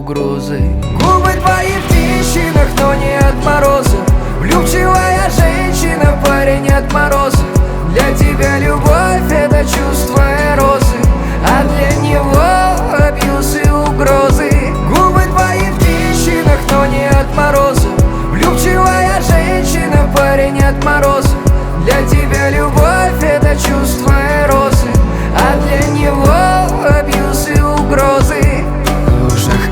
угрозы. Губы твои в трещинах, но не от мороза. Влюбчивая женщина, парень от мороза. Для тебя любовь — это чувство и розы, а для него абьюз и угрозы. Губы твои в трещинах, но не от мороза. Влюбчивая женщина, парень от мороза. Для тебя любовь — это чувство и